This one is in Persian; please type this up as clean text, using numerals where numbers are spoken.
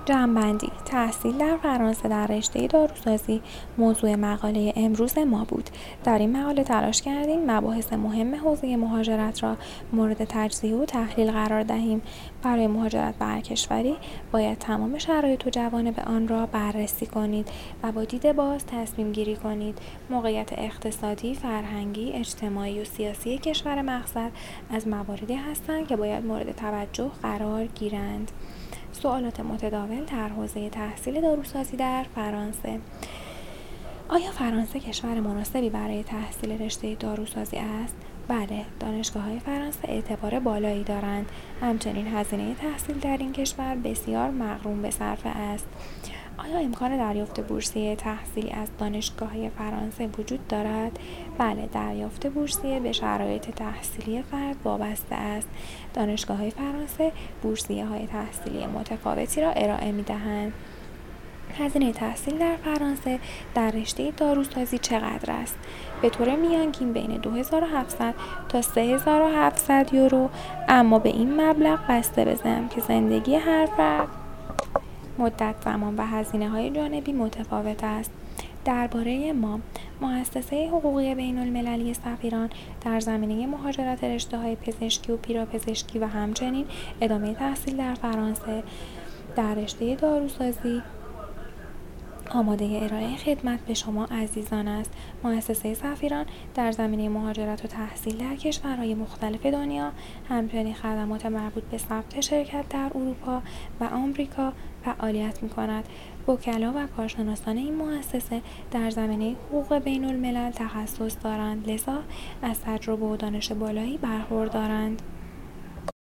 جمع‌بندی: تحصیل در فرانسه در رشته داروسازی موضوع مقاله امروز ما بود. در این مقاله تلاش کردیم مباحث مهم حوزه مهاجرت را مورد تجزیه و تحلیل قرار دهیم. برای مهاجرت به هر کشوری باید تمام شرایط و جوانب آن را بررسی کنید و با دید باز تصمیم گیری کنید. موقعیت اقتصادی، فرهنگی، اجتماعی و سیاسی کشور مقصد از مواردی هستند که باید مورد توجه قرار گیرند. سوالات متداول در حوزه تحصیل داروسازی در فرانسه: آیا فرانسه کشور مناسبی برای تحصیل رشته داروسازی است؟ بله، دانشگاه‌های فرانسه اعتبار بالایی دارند. همچنین هزینه تحصیل در این کشور بسیار مغروم به صرفه است. آیا امکان دریافت بورسیه تحصیلی از دانشگاه‌های فرانسه وجود دارد؟ بله، دریافت بورسیه به شرایط تحصیلی فرد وابسته است. دانشگاه‌های فرانسه بورسیه‌های تحصیلی متفاوتی را ارائه می‌دهند. هزینه تحصیل در فرانسه در رشته داروسازی چقدر است؟ به طور میانگین بین 2700 تا 3700 یورو، اما به این مبلغ بسته به که زندگی هر فرد، مدت زمان و هزینه‌های جانبی متفاوت است. درباره مؤسسه حقوقی بین‌المللی سفیران در زمینه مهاجرت رشته‌های پزشکی و پیراپزشکی و همچنین ادامه تحصیل در فرانسه در رشته داروسازی آماده ارائه خدمت به شما عزیزان است. مؤسسه سفیران در زمینه مهاجرت و تحصیل در کشورهای مختلف دنیا، همچنین خدمات مربوط به ثبت شرکت در اروپا و آمریکا فعالیت می‌کند. وکلا و کارشناسان این مؤسسه در زمینه حقوق بین‌الملل تخصص دارند، لذا از تجربه و دانش بالایی برخوردارند.